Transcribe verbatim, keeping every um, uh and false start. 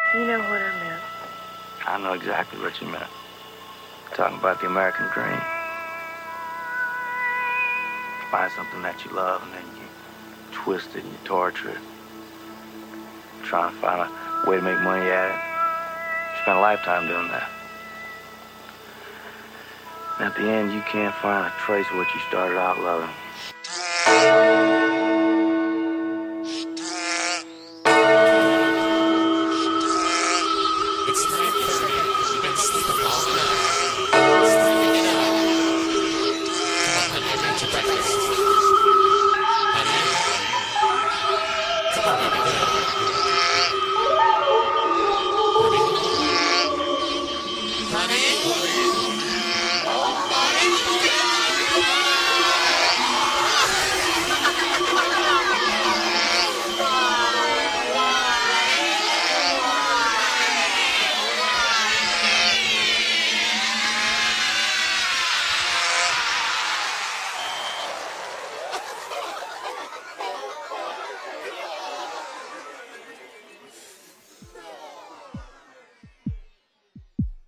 You know what I meant. I know exactly what you meant. Talking about the American dream. Find something that you love and then you twist it and you torture it. Trying to find a way to make money at it. Spend a lifetime doing that. And at the end, you can't find a trace of what you started out loving.